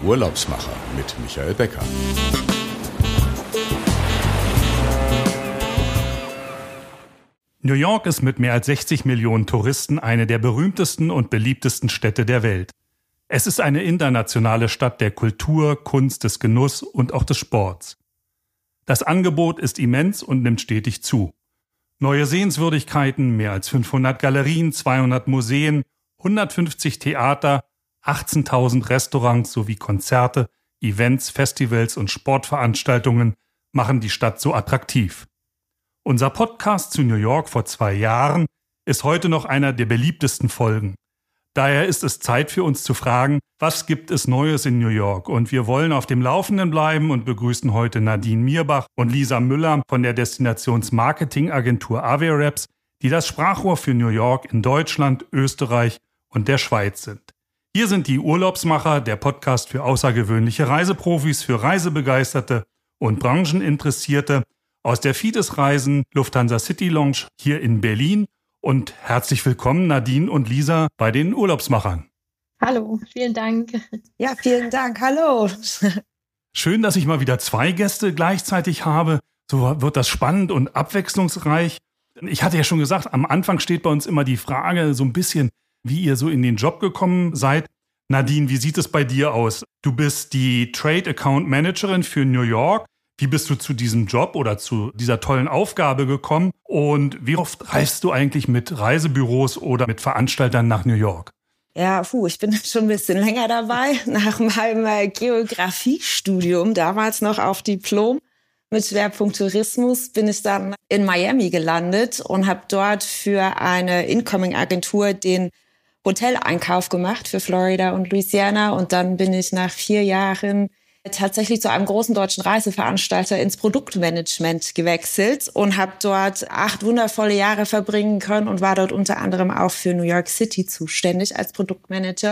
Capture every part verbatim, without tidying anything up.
Urlaubsmacher mit Michael Becker. New York ist mit mehr als sechzig Millionen Touristen eine der berühmtesten und beliebtesten Städte der Welt. Es ist eine internationale Stadt der Kultur, Kunst, des Genusses und auch des Sports. Das Angebot ist immens und nimmt stetig zu. Neue Sehenswürdigkeiten, mehr als fünfhundert Galerien, zweihundert Museen, hundertfünfzig Theater, achtzehntausend Restaurants sowie Konzerte, Events, Festivals und Sportveranstaltungen machen die Stadt so attraktiv. Unser Podcast zu New York vor zwei Jahren ist heute noch einer der beliebtesten Folgen. Daher ist es Zeit für uns zu fragen, was gibt es Neues in New York? Und wir wollen auf dem Laufenden bleiben und begrüßen heute Nadine Mirbach und Lisa Müller von der Destinations-Marketing-Agentur Averaps, die das Sprachrohr für New York in Deutschland, Österreich und der Schweiz sind. Hier sind die Urlaubsmacher, der Podcast für außergewöhnliche Reiseprofis, für Reisebegeisterte und Brancheninteressierte aus der Fides Reisen Lufthansa City Lounge hier in Berlin. Und herzlich willkommen Nadine und Lisa bei den Urlaubsmachern. Hallo, vielen Dank. Ja, vielen Dank. Hallo. Schön, dass ich mal wieder zwei Gäste gleichzeitig habe. So wird das spannend und abwechslungsreich. Ich hatte ja schon gesagt, am Anfang steht bei uns immer die Frage so ein bisschen, wie ihr so in den Job gekommen seid. Nadine, wie sieht es bei dir aus? Du bist die Trade Account Managerin für New York. Wie bist du zu diesem Job oder zu dieser tollen Aufgabe gekommen? Und wie oft reist du eigentlich mit Reisebüros oder mit Veranstaltern nach New York? Ja, puh, ich bin schon ein bisschen länger dabei. Nach meinem Geografiestudium, damals noch auf Diplom mit Schwerpunkt Tourismus, bin ich dann in Miami gelandet und habe dort für eine Incoming-Agentur den Hoteleinkauf gemacht für Florida und Louisiana. Und dann bin ich nach vier Jahren tatsächlich zu einem großen deutschen Reiseveranstalter ins Produktmanagement gewechselt und habe dort acht wundervolle Jahre verbringen können und war dort unter anderem auch für New York City zuständig als Produktmanager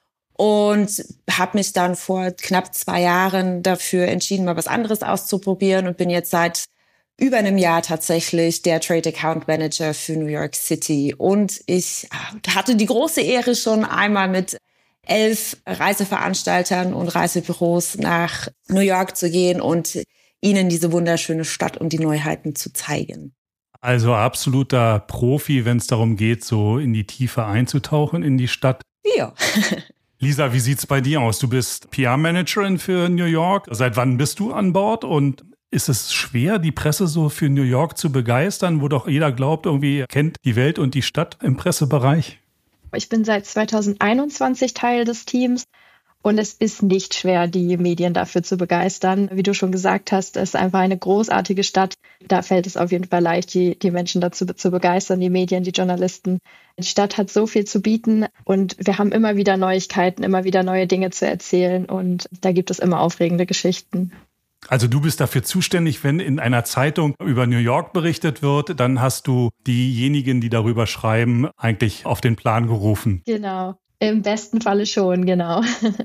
und habe mich dann vor knapp zwei Jahren dafür entschieden, mal was anderes auszuprobieren und bin jetzt seit über einem Jahr tatsächlich der Trade Account Manager für New York City. Und ich hatte die große Ehre, schon einmal mit elf Reiseveranstaltern und Reisebüros nach New York zu gehen und ihnen diese wunderschöne Stadt und die Neuheiten zu zeigen. Also absoluter Profi, wenn es darum geht, so in die Tiefe einzutauchen in die Stadt. Ja. Lisa, wie sieht's bei dir aus? Du bist P R-Managerin für New York. Seit wann bist du an Bord? Und ist es schwer, die Presse so für New York zu begeistern, wo doch jeder glaubt, irgendwie er kennt die Welt und die Stadt im Pressebereich? Ich bin seit zweitausendeinundzwanzig Teil des Teams und es ist nicht schwer, die Medien dafür zu begeistern. Wie du schon gesagt hast, es ist einfach eine großartige Stadt. Da fällt es auf jeden Fall leicht, die, die Menschen dazu zu begeistern, die Medien, die Journalisten. Die Stadt hat so viel zu bieten und wir haben immer wieder Neuigkeiten, immer wieder neue Dinge zu erzählen und da gibt es immer aufregende Geschichten. Also du bist dafür zuständig, wenn in einer Zeitung über New York berichtet wird, dann hast du diejenigen, die darüber schreiben, eigentlich auf den Plan gerufen. Genau, im besten Falle schon, genau.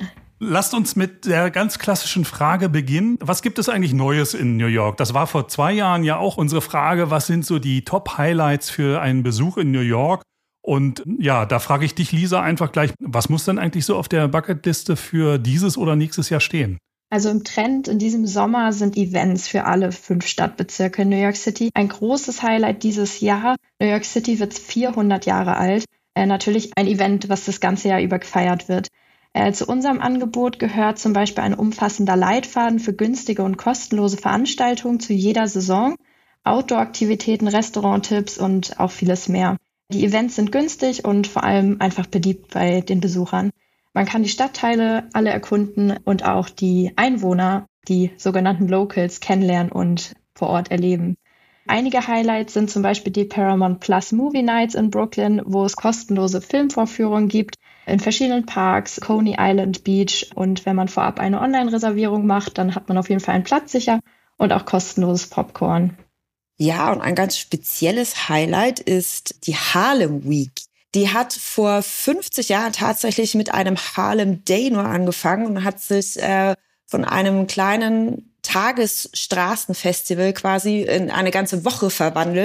Lasst uns mit der ganz klassischen Frage beginnen. Was gibt es eigentlich Neues in New York? Das war vor zwei Jahren ja auch unsere Frage, was sind so die Top-Highlights für einen Besuch in New York? Und ja, da frage ich dich, Lisa, einfach gleich, was muss denn eigentlich so auf der Bucketliste für dieses oder nächstes Jahr stehen? Also im Trend in diesem Sommer sind Events für alle fünf Stadtbezirke in New York City. Ein großes Highlight dieses Jahr. New York City wird vierhundert Jahre alt. Äh, natürlich ein Event, was das ganze Jahr über gefeiert wird. Äh, zu unserem Angebot gehört zum Beispiel ein umfassender Leitfaden für günstige und kostenlose Veranstaltungen zu jeder Saison, Outdoor-Aktivitäten, Restauranttipps und auch vieles mehr. Die Events sind günstig und vor allem einfach beliebt bei den Besuchern. Man kann die Stadtteile alle erkunden und auch die Einwohner, die sogenannten Locals, kennenlernen und vor Ort erleben. Einige Highlights sind zum Beispiel die Paramount Plus Movie Nights in Brooklyn, wo es kostenlose Filmvorführungen gibt in verschiedenen Parks, Coney Island Beach. Und wenn man vorab eine Online-Reservierung macht, dann hat man auf jeden Fall einen Platz sicher und auch kostenloses Popcorn. Ja, und ein ganz spezielles Highlight ist die Harlem Week. Die hat vor fünfzig Jahren tatsächlich mit einem Harlem Day nur angefangen und hat sich äh, von einem kleinen Tagesstraßenfestival quasi in eine ganze Woche verwandelt.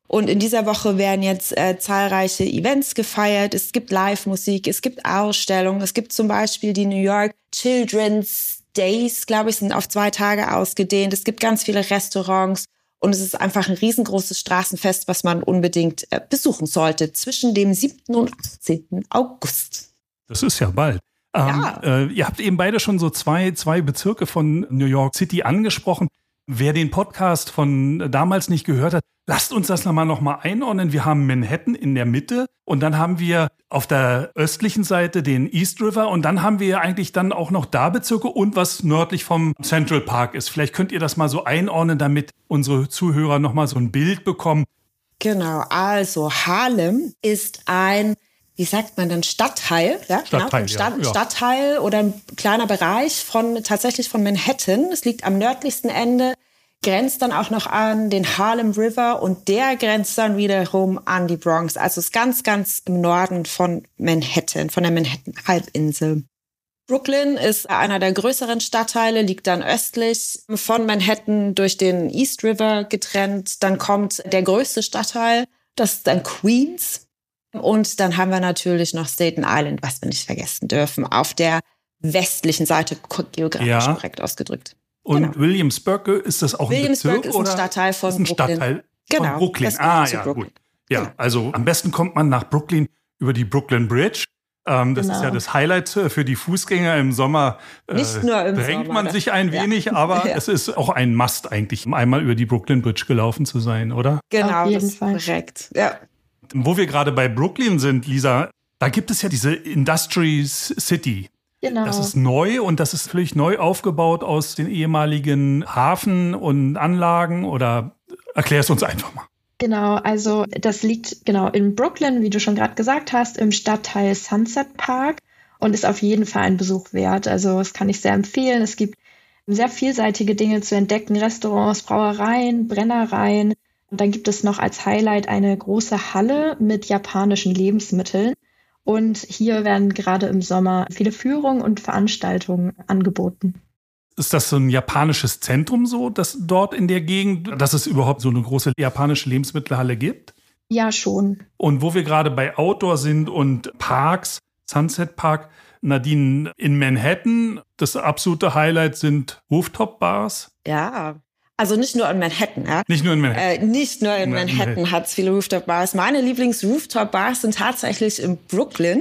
Und in dieser Woche werden jetzt äh, zahlreiche Events gefeiert. Es gibt Live-Musik, es gibt Ausstellungen. Es gibt zum Beispiel die New York Children's Days, glaube ich, sind auf zwei Tage ausgedehnt. Es gibt ganz viele Restaurants. Und es ist einfach ein riesengroßes Straßenfest, was man unbedingt äh, besuchen sollte, zwischen dem siebten und achtzehnten August. Das ist ja bald. Ähm, Ja. äh, ihr habt eben beide schon so zwei, zwei Bezirke von New York City angesprochen. Wer den Podcast von damals nicht gehört hat, lasst uns das nochmal noch mal einordnen. Wir haben Manhattan in der Mitte und dann haben wir auf der östlichen Seite den East River und dann haben wir eigentlich dann auch noch da Bezirke und was nördlich vom Central Park ist. Vielleicht könnt ihr das mal so einordnen, damit unsere Zuhörer nochmal so ein Bild bekommen. Genau, also Harlem ist ein, wie sagt man dann, Stadtteil, ja? Stadtteil, genau, Stadt, ja, ja. Stadtteil oder ein kleiner Bereich von tatsächlich von Manhattan. Es liegt am nördlichsten Ende, grenzt dann auch noch an den Harlem River und der grenzt dann wiederum an die Bronx. Also ist ganz, ganz im Norden von Manhattan, von der Manhattan-Halbinsel. Brooklyn ist einer der größeren Stadtteile, liegt dann östlich von Manhattan durch den East River getrennt. Dann kommt der größte Stadtteil, das ist dann Queens. Und dann haben wir natürlich noch Staten Island, was wir nicht vergessen dürfen, auf der westlichen Seite, geografisch Ja. korrekt ausgedrückt. Und Genau. Williamsburg, ist das auch ein Williamsburg Bezirk? ist ein oder? Stadtteil von ist ein Brooklyn. Stadtteil Genau, von Brooklyn. das gehört Ah, zu ja, Brooklyn. gut. Ja, Genau. also am besten kommt man nach Brooklyn über die Brooklyn Bridge. Ähm, das Genau. ist ja das Highlight äh, für die Fußgänger im Sommer. Äh, Nicht nur im drängt Sommer, man sich ein ja. wenig, aber Ja. es ist auch ein Must eigentlich, einmal über die Brooklyn Bridge gelaufen zu sein, oder? Genau, Auf jeden das ist Fall. korrekt. Ja. Wo wir gerade bei Brooklyn sind, Lisa, da gibt es ja diese Industry City. Genau. Das ist neu und das ist völlig neu aufgebaut aus den ehemaligen Hafen und Anlagen, oder erklär es uns einfach mal. Genau, also das liegt genau in Brooklyn, wie du schon gerade gesagt hast, im Stadtteil Sunset Park und ist auf jeden Fall ein Besuch wert. Also das kann ich sehr empfehlen. Es gibt sehr vielseitige Dinge zu entdecken, Restaurants, Brauereien, Brennereien. Und dann gibt es noch als Highlight eine große Halle mit japanischen Lebensmitteln. Und hier werden gerade im Sommer viele Führungen und Veranstaltungen angeboten. Ist das so ein japanisches Zentrum so, dass dort in der Gegend, dass es überhaupt so eine große japanische Lebensmittelhalle gibt? Ja, schon. Und wo wir gerade bei Outdoor sind und Parks, Sunset Park, Nadine, in Manhattan, das absolute Highlight sind Rooftop-Bars. Ja. Also nicht nur in Manhattan, ja. Nicht nur in Manhattan. Äh, nicht nur in Nee, Manhattan nee. hat es viele Rooftop-Bars. Meine Lieblings-Rooftop-Bars sind tatsächlich in Brooklyn.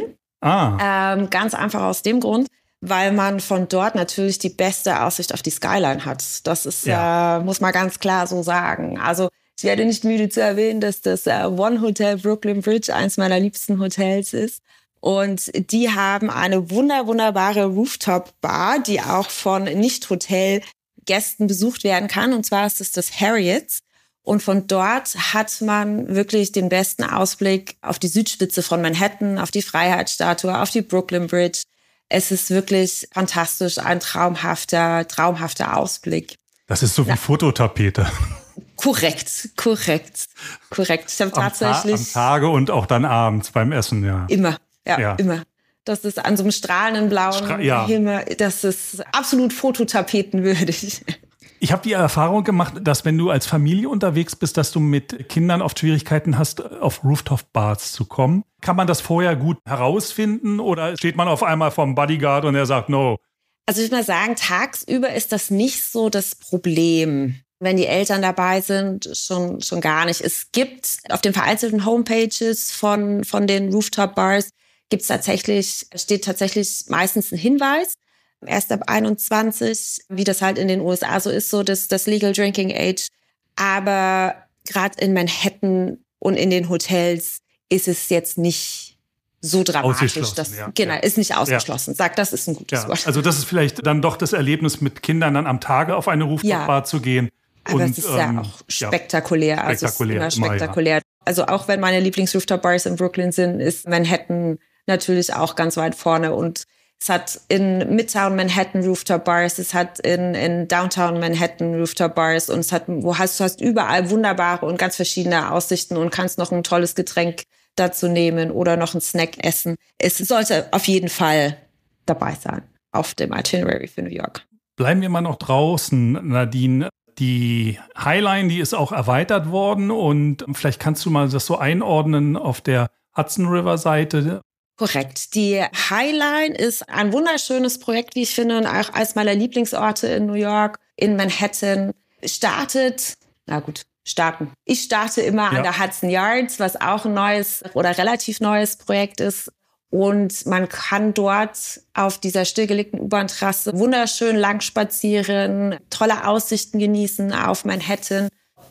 Ah, Ähm, ganz einfach aus dem Grund, weil man von dort natürlich die beste Aussicht auf die Skyline hat. Das ist, Ja. äh, muss man ganz klar so sagen. Also ich werde nicht müde zu erwähnen, dass das äh, One Hotel Brooklyn Bridge eins meiner liebsten Hotels ist. Und die haben eine wunder, wunderbare Rooftop-Bar, die auch von Nicht-Hotel-Gästen besucht werden kann. Und zwar ist es das Harriet's. Und von dort hat man wirklich den besten Ausblick auf die Südspitze von Manhattan, auf die Freiheitsstatue, auf die Brooklyn Bridge. Es ist wirklich fantastisch, ein traumhafter, traumhafter Ausblick. das ist so wie Fototapete. Korrekt, korrekt, korrekt. Ich habe Am, Ta tatsächlich am Tage und auch dann abends beim Essen, ja. immer, ja, Ja. immer. Das ist an so einem strahlenden blauen Stra- ja. Himmel. Das ist absolut fototapetenwürdig. Ich habe die Erfahrung gemacht, dass wenn du als Familie unterwegs bist, dass du mit Kindern oft Schwierigkeiten hast, auf Rooftop-Bars zu kommen. Kann man das vorher gut herausfinden oder steht man auf einmal vorm Bodyguard und er sagt, no? Also ich würde mal sagen, tagsüber ist das nicht so das Problem. Wenn die Eltern dabei sind, schon, schon gar nicht. Es gibt auf den vereinzelten Homepages von, von den Rooftop-Bars gibt's tatsächlich, steht tatsächlich meistens ein Hinweis. Erst ab einundzwanzig, wie das halt in den U S A so ist, so das, das Legal Drinking Age. Aber gerade in Manhattan und in den Hotels ist es jetzt nicht so dramatisch. Ausgeschlossen, Dass, ja. Genau, Ja. ist nicht ausgeschlossen. Sag, das ist ein gutes Ja, Wort. also das ist vielleicht dann doch das Erlebnis, mit Kindern dann am Tage auf eine Rooftop-Bar Ja. zu gehen. Aber und, es ist ja ähm, auch spektakulär. Also es ist spektakulär, immer immer, ja. spektakulär. Also auch wenn meine Lieblings-Rooftop-Bars in Brooklyn sind, ist Manhattan natürlich auch ganz weit vorne. Und es hat in Midtown Manhattan Rooftop-Bars, es hat in, in Downtown Manhattan Rooftop-Bars und es hat, wo hast, du hast überall wunderbare und ganz verschiedene Aussichten und kannst noch ein tolles Getränk dazu nehmen oder noch einen Snack essen. Es sollte auf jeden Fall dabei sein auf dem Itinerary für New York. Bleiben wir mal noch draußen, Nadine. Die High Line, die ist auch erweitert worden und vielleicht kannst du mal das so einordnen auf der Hudson River Seite. Korrekt. Die High Line ist ein wunderschönes Projekt, wie ich finde, und auch eines meiner Lieblingsorte in New York, in Manhattan. Startet, na gut, starten. Ich starte immer ja. an der Hudson Yards, was auch ein neues oder relativ neues Projekt ist. Und man kann dort auf dieser stillgelegten U-Bahn-Trasse wunderschön lang spazieren, tolle Aussichten genießen auf Manhattan.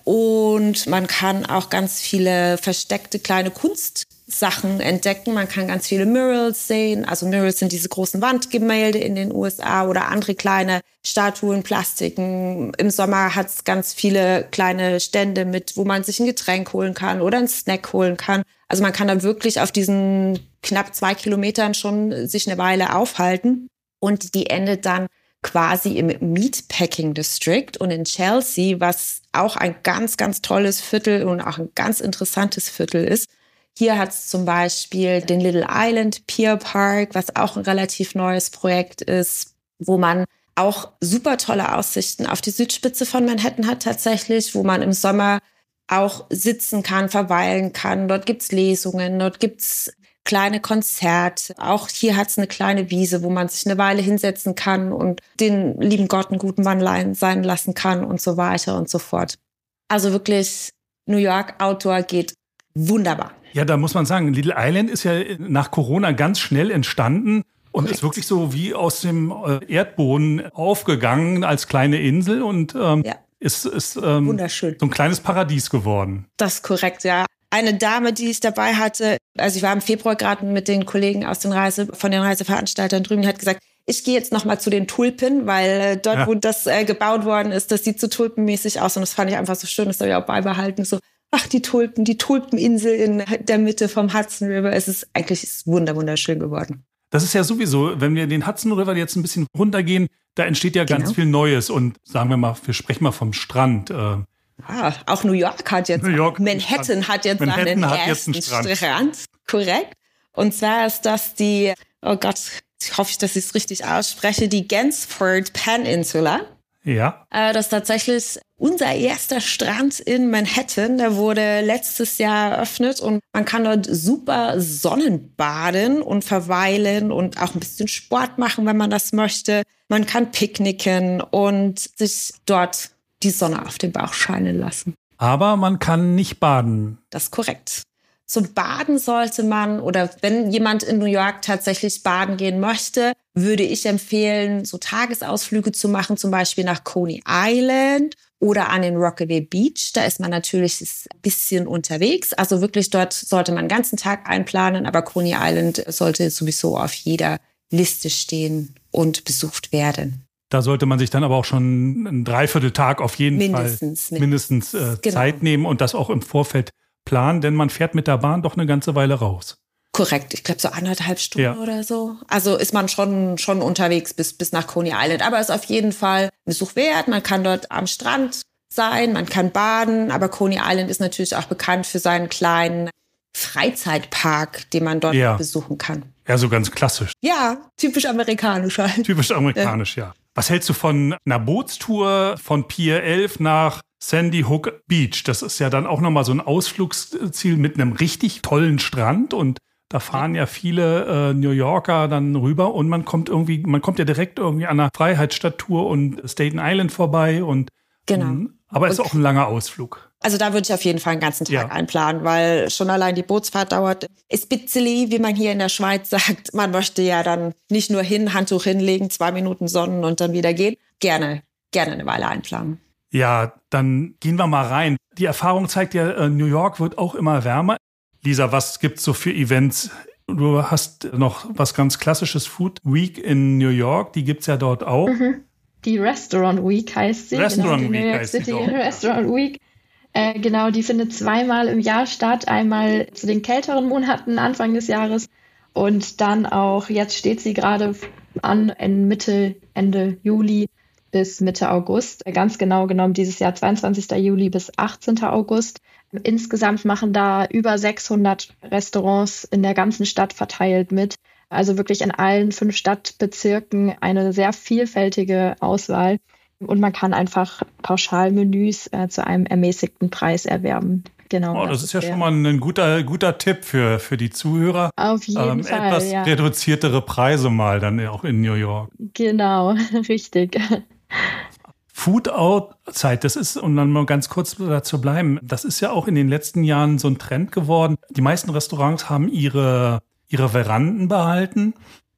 Und man kann auch ganz viele versteckte kleine Kunstsachen entdecken. Man kann ganz viele Murals sehen. Also Murals sind diese großen Wandgemälde in den U S A oder andere kleine Statuen, Plastiken. Im Sommer hat es ganz viele kleine Stände mit, wo man sich ein Getränk holen kann oder einen Snack holen kann. Also man kann da wirklich auf diesen knapp zwei Kilometern schon sich eine Weile aufhalten. Und die endet dann quasi im Meatpacking District und in Chelsea, was auch ein ganz, ganz tolles Viertel und auch ein ganz interessantes Viertel ist. Hier hat es zum Beispiel den Little Island Pier Park, was auch ein relativ neues Projekt ist, wo man auch super tolle Aussichten auf die Südspitze von Manhattan hat tatsächlich, wo man im Sommer auch sitzen kann, verweilen kann. Dort gibt's Lesungen, dort gibt's kleine Konzerte. Auch hier hat's eine kleine Wiese, wo man sich eine Weile hinsetzen kann und den lieben Gott einen guten Mann sein lassen kann und so weiter und so fort. Also wirklich, New York Outdoor geht wunderbar. Ja, da muss man sagen, Little Island ist ja nach Corona ganz schnell entstanden und Korrekt. Ist wirklich so wie aus dem Erdboden aufgegangen als kleine Insel und ähm, ja. ist, ist ähm, wunderschön. So ein kleines Paradies geworden. Das ist korrekt, ja. Eine Dame, die ich dabei hatte, also ich war im Februar gerade mit den Kollegen aus den Reise, von den Reiseveranstaltern drüben, die hat gesagt, ich gehe jetzt noch mal zu den Tulpen, weil äh, dort, ja. wo das äh, gebaut worden ist, das sieht so tulpenmäßig aus und das fand ich einfach so schön, das habe ich auch beibehalten. So, ach, die Tulpen, die Tulpeninsel in der Mitte vom Hudson River, es ist eigentlich ist wunder, wunderschön geworden. Das ist ja sowieso, wenn wir den Hudson River jetzt ein bisschen runtergehen, da entsteht ja ganz genau. viel Neues und sagen wir mal, wir sprechen mal vom Strand. Äh, Ah, auch New York hat jetzt, New York Manhattan hat jetzt Manhattan seinen hat ersten jetzt einen Strand. Strand. Korrekt. Und zwar ist das die, oh Gott, ich hoffe, dass ich es richtig ausspreche, die Gansford Peninsula. Ja. Äh, das ist tatsächlich unser erster Strand in Manhattan. Der wurde letztes Jahr eröffnet und man kann dort super Sonnenbaden und verweilen und auch ein bisschen Sport machen, wenn man das möchte. Man kann picknicken und sich dort die Sonne auf den Bauch scheinen lassen. Aber man kann nicht baden. Das ist korrekt. Zum Baden sollte man, oder wenn jemand in New York tatsächlich baden gehen möchte, würde ich empfehlen, so Tagesausflüge zu machen, zum Beispiel nach Coney Island oder an den Rockaway Beach. Da ist man natürlich ein bisschen unterwegs. Also wirklich dort sollte man den ganzen Tag einplanen, aber Coney Island sollte sowieso auf jeder Liste stehen und besucht werden. Da sollte man sich dann aber auch schon einen Dreivierteltag auf jeden mindestens, Fall mindestens äh, genau. Zeit nehmen und das auch im Vorfeld planen, denn man fährt mit der Bahn doch eine ganze Weile raus. Korrekt, ich glaube so anderthalb Stunden ja. oder so. Also ist man schon, schon unterwegs bis, bis nach Coney Island. Aber ist auf jeden Fall ein Besuch wert. Man kann dort am Strand sein, man kann baden. Aber Coney Island ist natürlich auch bekannt für seinen kleinen Freizeitpark, den man dort ja. besuchen kann. Ja, so ganz klassisch. Ja, typisch amerikanisch halt. Typisch amerikanisch, ja. ja. Was hältst du von einer Bootstour von Pier elf nach Sandy Hook Beach? Das ist ja dann auch nochmal so ein Ausflugsziel mit einem richtig tollen Strand und da fahren ja viele äh, New Yorker dann rüber und man kommt irgendwie, man kommt ja direkt irgendwie an der Freiheitsstatue und Staten Island vorbei und genau. Mh, aber es ist auch ein langer Ausflug. Also da würde ich auf jeden Fall einen ganzen Tag ja. einplanen, weil schon allein die Bootsfahrt dauert. Ist bitzeli, wie man hier in der Schweiz sagt. Man möchte ja dann nicht nur hin, Handtuch hinlegen, zwei Minuten sonnen und dann wieder gehen. Gerne, gerne eine Weile einplanen. Ja, dann gehen wir mal rein. Die Erfahrung zeigt ja, New York wird auch immer wärmer. Lisa, was gibt's so für Events? Du hast noch was ganz klassisches, Food Week in New York. Die gibt's ja dort auch. Mhm. Die Restaurant Week heißt sie. Restaurant genau, die Week New York heißt City sie doch. Restaurant Week. Äh, genau, die findet zweimal im Jahr statt. Einmal zu den kälteren Monaten Anfang des Jahres und dann auch, jetzt steht sie gerade an, in Mitte, Ende Juli bis Mitte August. Ganz genau genommen dieses Jahr zweiundzwanzigsten Juli bis achtzehnten August. Insgesamt machen da über sechshundert Restaurants in der ganzen Stadt verteilt mit. Also wirklich in allen fünf Stadtbezirken eine sehr vielfältige Auswahl. Und man kann einfach Pauschalmenüs äh, zu einem ermäßigten Preis erwerben. Genau. Oh, das, das ist ja schon mal ein guter, guter Tipp für, für die Zuhörer. Auf jeden ähm, Fall, etwas ja. reduziertere Preise mal dann auch in New York. Genau, richtig. Food Outside, das ist, um dann mal ganz kurz dazu bleiben, das ist ja auch in den letzten Jahren so ein Trend geworden. Die meisten Restaurants haben ihre, ihre Veranden behalten.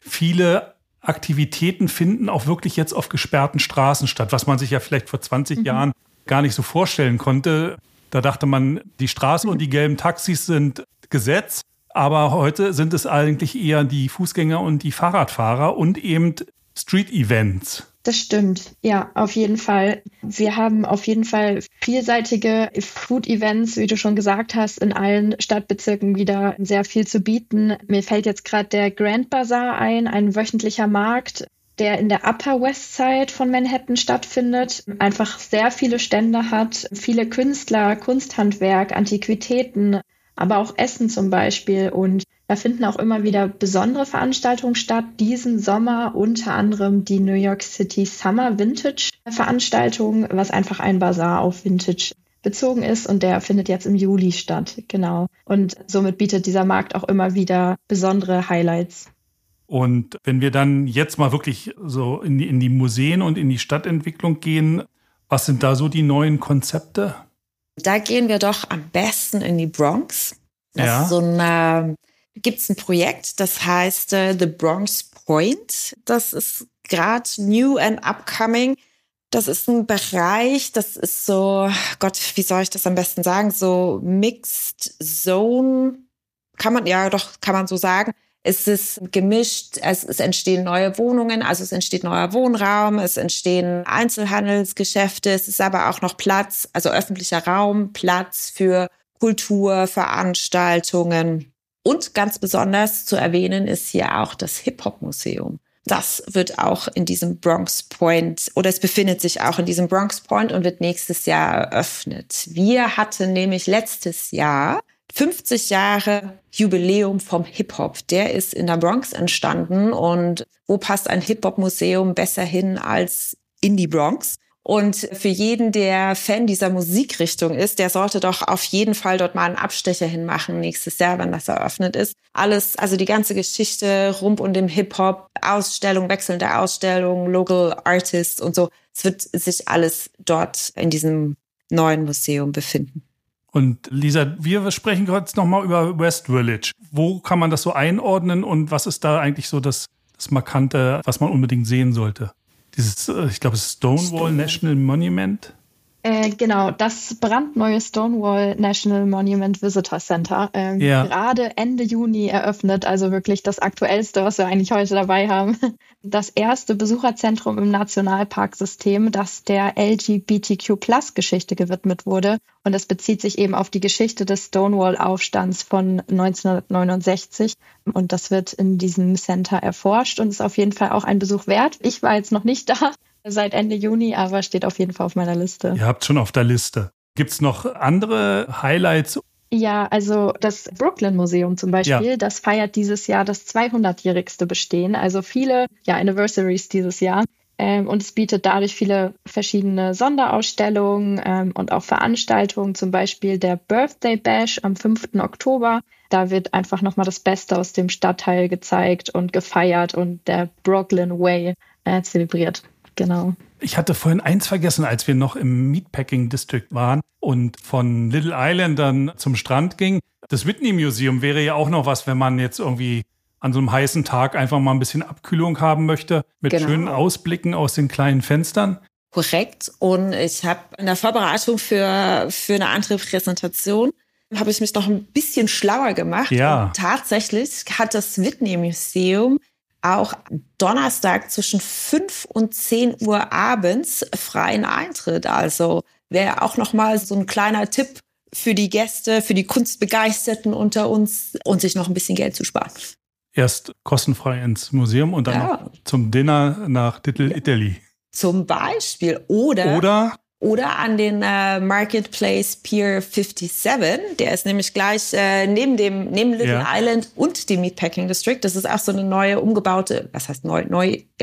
Viele Aktivitäten finden auch wirklich jetzt auf gesperrten Straßen statt, was man sich ja vielleicht vor zwanzig mhm. Jahren gar nicht so vorstellen konnte. Da dachte man, die Straße und die gelben Taxis sind Gesetz, aber heute sind es eigentlich eher die Fußgänger und die Fahrradfahrer und eben Street-Events. Das stimmt, ja, auf jeden Fall. Wir haben auf jeden Fall vielseitige Food-Events, wie du schon gesagt hast, in allen Stadtbezirken wieder sehr viel zu bieten. Mir fällt jetzt gerade der Grand Bazaar ein, ein wöchentlicher Markt, der in der Upper West Side von Manhattan stattfindet, einfach sehr viele Stände hat, viele Künstler, Kunsthandwerk, Antiquitäten, aber auch Essen zum Beispiel. Und da finden auch immer wieder besondere Veranstaltungen statt. Diesen Sommer unter anderem die New York City Summer Vintage Veranstaltung, was einfach ein Bazar auf Vintage bezogen ist. Und der findet jetzt im Juli statt, genau. Und somit bietet dieser Markt auch immer wieder besondere Highlights. Und wenn wir dann jetzt mal wirklich so in die, in die Museen und in die Stadtentwicklung gehen, was sind da so die neuen Konzepte? Da gehen wir doch am besten in die Bronx. Das ja. ist so ein, äh, gibt es ein Projekt, das heißt äh, The Bronx Point. Das ist gerade new and upcoming. Das ist ein Bereich, das ist so, Gott, wie soll ich das am besten sagen? So Mixed Zone, kann man, ja doch, kann man so sagen. Es ist gemischt, es, es entstehen neue Wohnungen, also es entsteht neuer Wohnraum, es entstehen Einzelhandelsgeschäfte, es ist aber auch noch Platz, also öffentlicher Raum, Platz für Kultur, Veranstaltungen. Und ganz besonders zu erwähnen ist hier auch das Hip-Hop-Museum. Das wird auch in diesem Bronx Point, oder es befindet sich auch in diesem Bronx Point und wird nächstes Jahr eröffnet. Wir hatten nämlich letztes Jahr fünfzig Jahre Jubiläum vom Hip-Hop. Der ist in der Bronx entstanden und wo passt ein Hip-Hop-Museum besser hin als in die Bronx? Und für jeden, der Fan dieser Musikrichtung ist, der sollte doch auf jeden Fall dort mal einen Abstecher hinmachen nächstes Jahr, wenn das eröffnet ist. Alles, also die ganze Geschichte rund um den Hip-Hop, Ausstellung, wechselnde Ausstellungen, Local Artists und so. Es wird sich alles dort in diesem neuen Museum befinden. Und Lisa, wir sprechen jetzt nochmal über West Village. Wo kann man das so einordnen und was ist da eigentlich so das, das Markante, was man unbedingt sehen sollte? Dieses, ich glaube, Stonewall Stonewall National Monument. Äh, genau, das brandneue Stonewall National Monument Visitor Center. Ähm, ja. Gerade Ende Juni eröffnet, also wirklich das Aktuellste, was wir eigentlich heute dabei haben. Das erste Besucherzentrum im Nationalparksystem, das der L G B T Q Plus Geschichte gewidmet wurde. Und es bezieht sich eben auf die Geschichte des Stonewall-Aufstands von neunzehnhundertneunundsechzig. Und das wird in diesem Center erforscht und ist auf jeden Fall auch ein Besuch wert. Ich war jetzt noch nicht da seit Ende Juni, aber steht auf jeden Fall auf meiner Liste. Ihr habt schon auf der Liste. Gibt es noch andere Highlights? Ja, also das Brooklyn Museum zum Beispiel, ja. Das feiert dieses Jahr das zweihundertjährigste Bestehen. Also viele ja, Anniversaries dieses Jahr. Ähm, und es bietet dadurch viele verschiedene Sonderausstellungen ähm, und auch Veranstaltungen, zum Beispiel der Birthday Bash am fünften Oktober. Da wird einfach nochmal das Beste aus dem Stadtteil gezeigt und gefeiert und der Brooklyn Way äh, zelebriert. Genau. Ich hatte vorhin eins vergessen, als wir noch im Meatpacking District waren und von Little Island dann zum Strand ging. Das Whitney Museum wäre ja auch noch was, wenn man jetzt irgendwie an so einem heißen Tag einfach mal ein bisschen Abkühlung haben möchte, mit genau. schönen Ausblicken aus den kleinen Fenstern. Korrekt. Und ich habe in der Vorbereitung für, für eine andere Präsentation habe ich mich noch ein bisschen schlauer gemacht. Ja. Und tatsächlich hat das Whitney Museum auch Donnerstag zwischen fünf und zehn Uhr abends freien Eintritt. Also wäre auch noch mal so ein kleiner Tipp für die Gäste, für die Kunstbegeisterten unter uns und sich noch ein bisschen Geld zu sparen. Erst kostenfrei ins Museum und dann ja. noch zum Dinner nach Little Italy. Zum Beispiel. Oder, Oder, oder an den äh, Marketplace Pier siebenundfünfzig. Der ist nämlich gleich äh, neben dem neben Little ja. Island und dem Meatpacking District. Das ist auch so eine neue, umgebaute, was heißt neu? neu ja doch,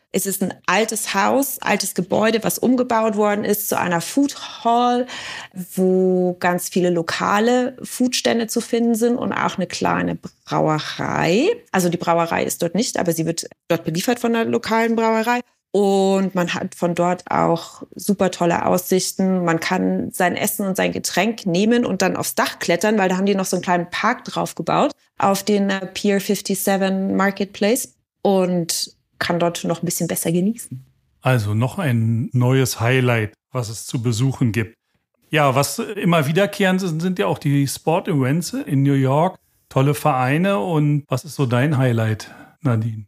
Es ist ein altes Haus, altes Gebäude, was umgebaut worden ist zu einer Food Hall, wo ganz viele lokale Foodstände zu finden sind und auch eine kleine Brauerei. Also die Brauerei ist dort nicht, aber sie wird dort beliefert von der lokalen Brauerei. Und man hat von dort auch super tolle Aussichten. Man kann sein Essen und sein Getränk nehmen und dann aufs Dach klettern, weil da haben die noch so einen kleinen Park drauf gebaut, auf den Pier fünfundfünfzig Marketplace, und kann dort noch ein bisschen besser genießen. Also noch ein neues Highlight, was es zu besuchen gibt. Ja, was immer wiederkehrend sind, sind ja auch die Sport-Events in New York. Tolle Vereine. Und was ist so dein Highlight, Nadine?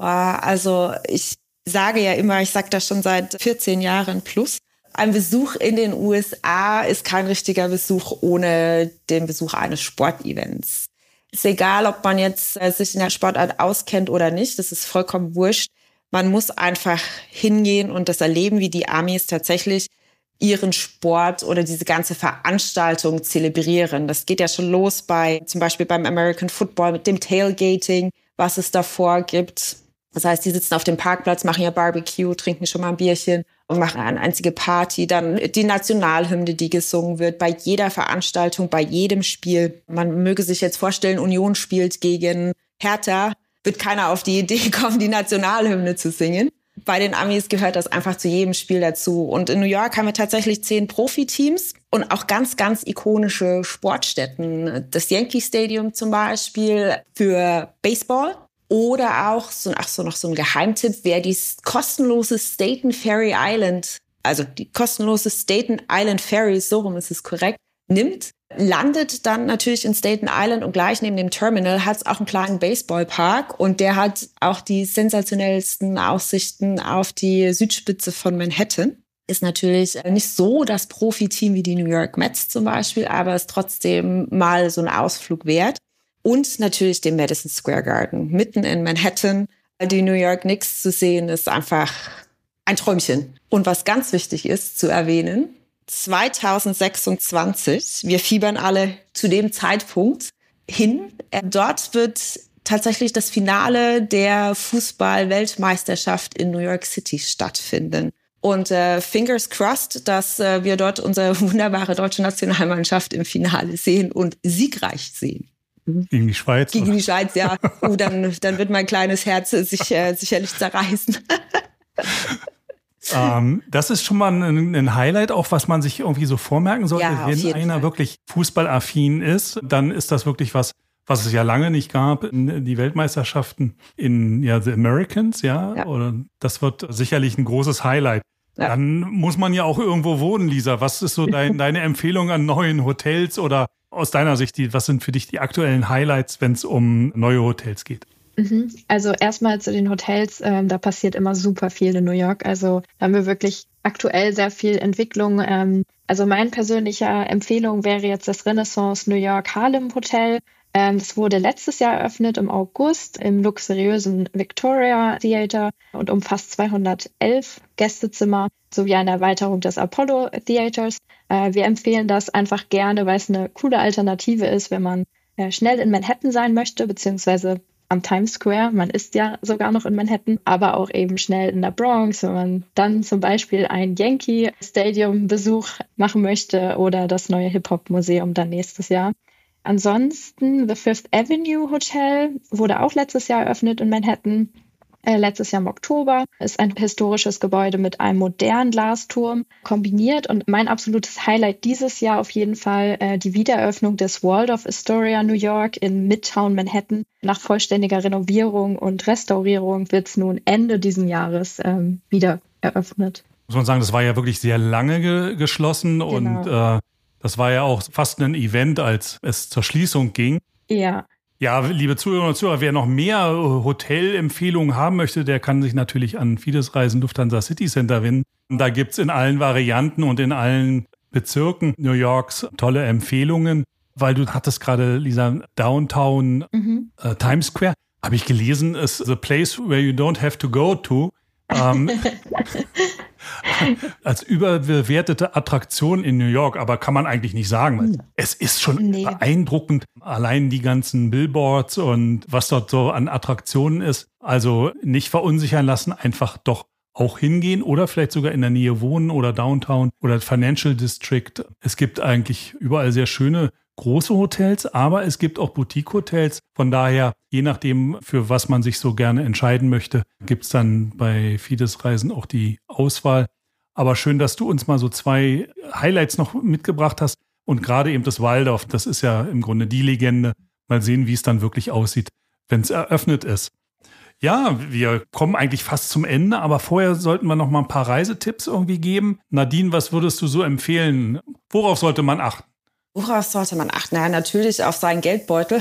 Also ich sage ja immer, ich sage das schon seit vierzehn Jahren plus, ein Besuch in den U S A ist kein richtiger Besuch ohne den Besuch eines Sportevents. Ist egal, ob man jetzt sich in der Sportart auskennt oder nicht, das ist vollkommen wurscht. Man muss einfach hingehen und das erleben, wie die Amis tatsächlich ihren Sport oder diese ganze Veranstaltung zelebrieren. Das geht ja schon los bei, zum Beispiel beim American Football mit dem Tailgating, was es davor gibt. Das heißt, die sitzen auf dem Parkplatz, machen ja Barbecue, trinken schon mal ein Bierchen und machen eine einzige Party. Dann die Nationalhymne, die gesungen wird, bei jeder Veranstaltung, bei jedem Spiel. Man möge sich jetzt vorstellen, Union spielt gegen Hertha, wird keiner auf die Idee kommen, die Nationalhymne zu singen. Bei den Amis gehört das einfach zu jedem Spiel dazu. Und in New York haben wir tatsächlich zehn Profiteams und auch ganz, ganz ikonische Sportstätten. Das Yankee Stadium zum Beispiel für Baseball. Oder auch, so, ach so, noch so ein Geheimtipp, wer die kostenlose Staten Ferry Island, also die kostenlose Staten Island Ferry, so rum ist es korrekt, nimmt, landet dann natürlich in Staten Island und gleich neben dem Terminal hat es auch einen kleinen Baseballpark und der hat auch die sensationellsten Aussichten auf die Südspitze von Manhattan. Ist natürlich nicht so das Profiteam wie die New York Mets zum Beispiel, aber ist trotzdem mal so ein Ausflug wert. Und natürlich den Madison Square Garden, mitten in Manhattan. Die New York Knicks zu sehen, ist einfach ein Träumchen. Und was ganz wichtig ist zu erwähnen, zwanzig sechsundzwanzig, wir fiebern alle zu dem Zeitpunkt hin. Dort wird tatsächlich das Finale der Fußball-Weltmeisterschaft in New York City stattfinden. Und äh, fingers crossed, dass äh, wir dort unsere wunderbare deutsche Nationalmannschaft im Finale sehen und siegreich sehen. Gegen die Schweiz? Gegen die Schweiz, ja. Uh, dann, dann wird mein kleines Herz sich äh, sicherlich zerreißen. ähm, das ist schon mal ein, ein Highlight, auch was man sich irgendwie so vormerken sollte. Ja, wenn einer Fall. wirklich fußballaffin ist, dann ist das wirklich was, was es ja lange nicht gab. Die Weltmeisterschaften in ja, The Americans, ja, ja. Oder das wird sicherlich ein großes Highlight. Ja. Dann muss man ja auch irgendwo wohnen, Lisa. Was ist so dein, deine Empfehlung an neuen Hotels oder aus deiner Sicht, die, was sind für dich die aktuellen Highlights, wenn es um neue Hotels geht? Also erstmal zu den Hotels, ähm, da passiert immer super viel in New York. Also da haben wir wirklich aktuell sehr viel Entwicklung. Ähm, also meine persönliche Empfehlung wäre jetzt das Renaissance New York Harlem Hotel. Ähm, das wurde letztes Jahr eröffnet im August im luxuriösen Victoria Theater und umfasst zweihundertelf Gästezimmer sowie eine Erweiterung des Apollo Theaters. Äh, wir empfehlen das einfach gerne, weil es eine coole Alternative ist, wenn man äh, schnell in Manhattan sein möchte, beziehungsweise am Times Square. Man ist ja sogar noch in Manhattan, aber auch eben schnell in der Bronx, wenn man dann zum Beispiel ein Yankee Stadium Besuch machen möchte oder das neue Hip-Hop-Museum dann nächstes Jahr. Ansonsten The Fifth Avenue Hotel wurde auch letztes Jahr eröffnet in Manhattan. Äh, letztes Jahr im Oktober, ist ein historisches Gebäude mit einem modernen Glasturm kombiniert. Und mein absolutes Highlight dieses Jahr auf jeden Fall äh, die Wiedereröffnung des Waldorf Astoria New York in Midtown Manhattan. Nach vollständiger Renovierung und Restaurierung wird es nun Ende diesen Jahres ähm, wieder eröffnet. Muss man sagen, das war ja wirklich sehr lange ge- geschlossen genau. Und äh, das war ja auch fast ein Event, als es zur Schließung ging. Ja. Ja, liebe Zuhörerinnen und Zuhörer, wer noch mehr Hotelempfehlungen haben möchte, der kann sich natürlich an Fides Reisen Lufthansa City Center wenden. Da gibt's in allen Varianten und in allen Bezirken New Yorks tolle Empfehlungen. Weil du hattest gerade, Lisa, Downtown mhm. äh, Times Square, habe ich gelesen, ist the place where you don't have to go to. Ähm, als überbewertete Attraktion in New York, aber kann man eigentlich nicht sagen. Weil es ist schon nee. beeindruckend, allein die ganzen Billboards und was dort so an Attraktionen ist. Also nicht verunsichern lassen, einfach doch auch hingehen oder vielleicht sogar in der Nähe wohnen oder Downtown oder Financial District. Es gibt eigentlich überall sehr schöne große Hotels, aber es gibt auch Boutique-Hotels. Von daher, je nachdem, für was man sich so gerne entscheiden möchte, gibt es dann bei Fides Reisen auch die Auswahl. Aber schön, dass du uns mal so zwei Highlights noch mitgebracht hast. Und gerade eben das Waldorf, das ist ja im Grunde die Legende. Mal sehen, wie es dann wirklich aussieht, wenn es eröffnet ist. Ja, wir kommen eigentlich fast zum Ende, aber vorher sollten wir noch mal ein paar Reisetipps irgendwie geben. Nadine, was würdest du so empfehlen? Worauf sollte man achten? Worauf sollte man achten? Na, natürlich auf seinen Geldbeutel.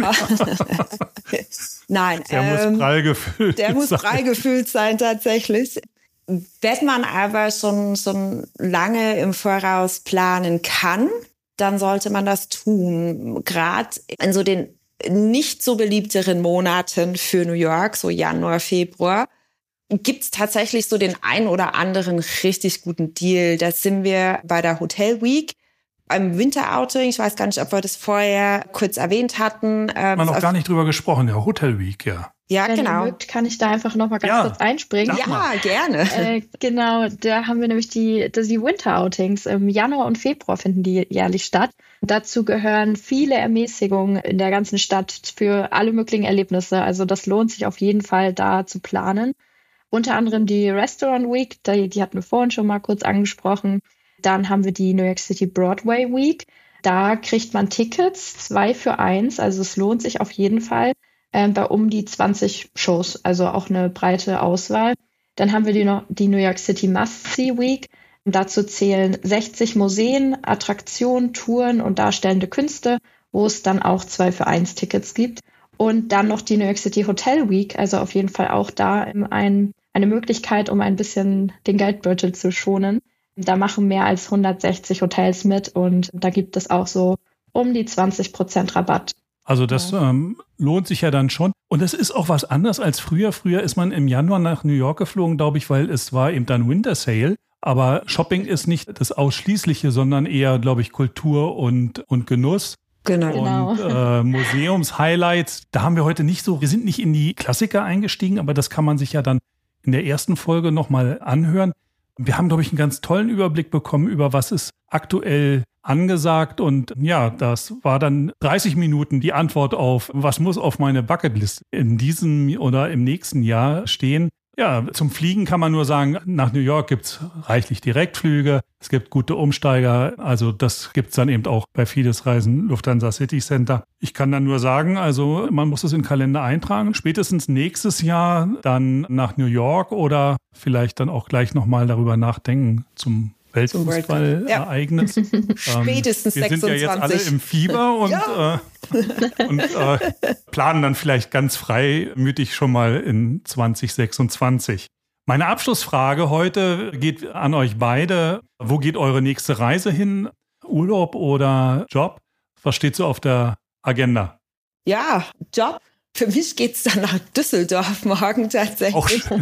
Nein. Der ähm, muss prall gefüllt der sein. Der muss prall gefüllt sein, tatsächlich. Wenn man aber schon, schon lange im Voraus planen kann, dann sollte man das tun. Gerade in so den nicht so beliebteren Monaten für New York, so Januar, Februar, gibt es tatsächlich so den ein oder anderen richtig guten Deal. Da sind wir bei der Hotel Week. Beim Winterouting, ich weiß gar nicht, ob wir das vorher kurz erwähnt hatten. Ähm, wir haben noch gar nicht drüber gesprochen, ja, Hotel Week, ja. Ja, Wenn genau. ihr mögt, kann ich da einfach noch mal ganz ja, kurz einspringen. Ja, mal. gerne. Äh, genau, da haben wir nämlich die, die Winter-Outings. Im Januar und Februar finden die jährlich statt. Dazu gehören viele Ermäßigungen in der ganzen Stadt für alle möglichen Erlebnisse. Also das lohnt sich auf jeden Fall, da zu planen. Unter anderem die Restaurant Week, die, die hatten wir vorhin schon mal kurz angesprochen. Dann haben wir die New York City Broadway Week. Da kriegt man Tickets, zwei für eins. Also es lohnt sich auf jeden Fall äh, bei um die zwanzig Shows. Also auch eine breite Auswahl. Dann haben wir die, no- die New York City Must-See Week. Dazu zählen sechzig Museen, Attraktionen, Touren und darstellende Künste, wo es dann auch zwei für eins Tickets gibt. Und dann noch die New York City Hotel Week. Also auf jeden Fall auch da ein, eine Möglichkeit, um ein bisschen den Geldbeutel zu schonen. Da machen mehr als hundertsechzig Hotels mit und da gibt es auch so um die zwanzig Prozent Rabatt. Also das ja. ähm, lohnt sich ja dann schon. Und es ist auch was anderes als früher. Früher ist man im Januar nach New York geflogen, glaube ich, weil es war eben dann Winter Sale. Aber Shopping ist nicht das Ausschließliche, sondern eher, glaube ich, Kultur und, und Genuss. Genau. Und äh, Museums-Highlights, da haben wir heute nicht so, wir sind nicht in die Klassiker eingestiegen, aber das kann man sich ja dann in der ersten Folge nochmal anhören. Wir haben, glaube ich, einen ganz tollen Überblick bekommen, über was ist aktuell angesagt. Und ja, das war dann dreißig Minuten die Antwort auf, was muss auf meine Bucketlist in diesem oder im nächsten Jahr stehen. Ja, zum Fliegen kann man nur sagen, nach New York gibt's reichlich Direktflüge. Es gibt gute Umsteiger. Also das gibt's dann eben auch bei Fides Reisen Lufthansa City Center. Ich kann dann nur sagen, also man muss es in den Kalender eintragen. Spätestens nächstes Jahr dann nach New York oder vielleicht dann auch gleich nochmal darüber nachdenken zum Weltfußballereignis. Ja. Spätestens ähm, wir sechsundzwanzig. sind ja jetzt alle im Fieber und, ja. äh, und äh, planen dann vielleicht ganz freimütig schon mal in zwanzig sechsundzwanzig. Meine Abschlussfrage heute geht an euch beide. Wo geht eure nächste Reise hin? Urlaub oder Job? Was steht so auf der Agenda? Ja, Job. Für mich geht's dann nach Düsseldorf morgen tatsächlich. Auch schön.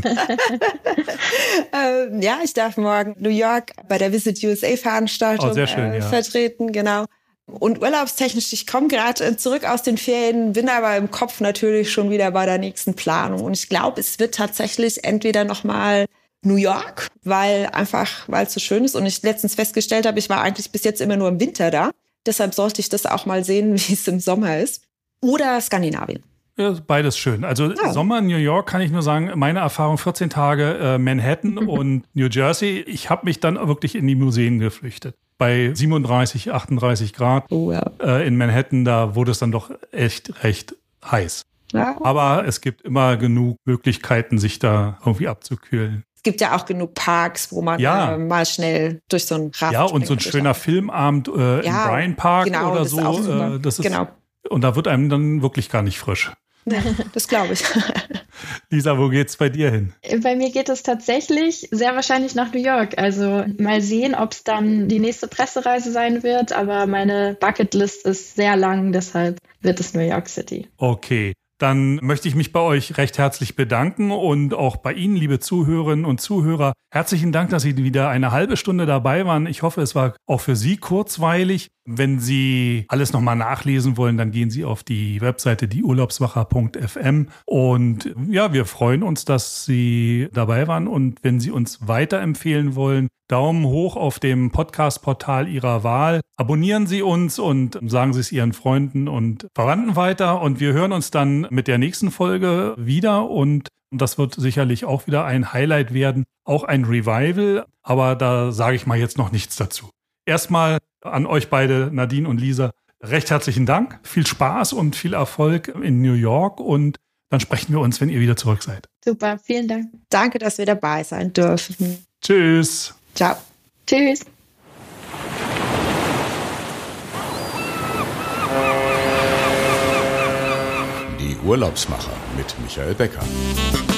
ähm, ja, ich darf morgen New York bei der Visit U S A-Veranstaltung oh, sehr schön, äh, ja. vertreten, genau. Und urlaubstechnisch, ich komme gerade zurück aus den Ferien, bin aber im Kopf natürlich schon wieder bei der nächsten Planung. Und ich glaube, es wird tatsächlich entweder nochmal New York, weil einfach, weil es so schön ist. Und ich letztens festgestellt habe, ich war eigentlich bis jetzt immer nur im Winter da. Deshalb sollte ich das auch mal sehen, wie es im Sommer ist. Oder Skandinavien. Ja, beides schön. Also ja. Sommer in New York kann ich nur sagen, meine Erfahrung vierzehn Tage äh, Manhattan und New Jersey. Ich habe mich dann wirklich in die Museen geflüchtet. Bei siebenunddreißig, achtunddreißig Grad oh, ja. äh, in Manhattan, da wurde es dann doch echt recht heiß. Ja. Aber es gibt immer genug Möglichkeiten, sich da irgendwie abzukühlen. Es gibt ja auch genug Parks, wo man ja. äh, mal schnell durch so einen Raft Ja, und so ein schöner auch. Filmabend äh, ja, im Bryant Park genau, oder das so. Ist auch super. Äh, das ist, genau. Und da wird einem dann wirklich gar nicht frisch. Das glaube ich. Lisa, wo geht's bei dir hin? Bei mir geht es tatsächlich sehr wahrscheinlich nach New York. Also mal sehen, ob es dann die nächste Pressereise sein wird. Aber meine Bucketlist ist sehr lang, deshalb wird es New York City. Okay, dann möchte ich mich bei euch recht herzlich bedanken und auch bei Ihnen, liebe Zuhörerinnen und Zuhörer. Herzlichen Dank, dass Sie wieder eine halbe Stunde dabei waren. Ich hoffe, es war auch für Sie kurzweilig. Wenn Sie alles nochmal nachlesen wollen, dann gehen Sie auf die Webseite dieurlaubswacher punkt f m. Und ja, wir freuen uns, dass Sie dabei waren. Und wenn Sie uns weiterempfehlen wollen, Daumen hoch auf dem Podcast-Portal Ihrer Wahl. Abonnieren Sie uns und sagen Sie es Ihren Freunden und Verwandten weiter. Und wir hören uns dann mit der nächsten Folge wieder. Und das wird sicherlich auch wieder ein Highlight werden. Auch ein Revival. Aber da sage ich mal jetzt noch nichts dazu. Erstmal an euch beide, Nadine und Lisa, recht herzlichen Dank. Viel Spaß und viel Erfolg in New York. Und dann sprechen wir uns, wenn ihr wieder zurück seid. Super, vielen Dank. Danke, dass wir dabei sein dürfen. Tschüss. Ciao. Tschüss. Die Urlaubsmacher mit Michael Becker.